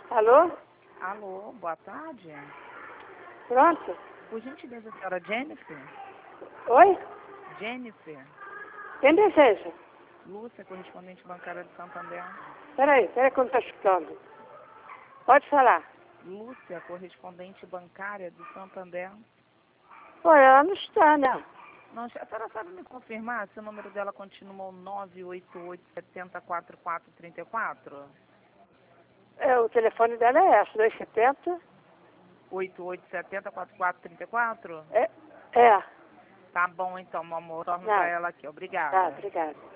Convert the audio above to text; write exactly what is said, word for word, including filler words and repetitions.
Alô? Alô, boa tarde. Pronto? Por gentileza, a senhora Jennifer? Oi? Jennifer? Quem deseja? Lúcia, correspondente bancária de Santander. Peraí, peraí que eu não estou escutando. Pode falar. Lúcia, correspondente bancária do Santander. Oi, ela não está, né? Não, a senhora sabe me confirmar se o número dela continuou nove oito oito, sete zero quatro quatro três quatro? É, o telefone dela é esse, dois setenta. oito oito sete zero quatro quatro três quatro? É, é. Tá bom então, meu amor. Torno Não. pra ela aqui. Tá, Obrigada. obrigada.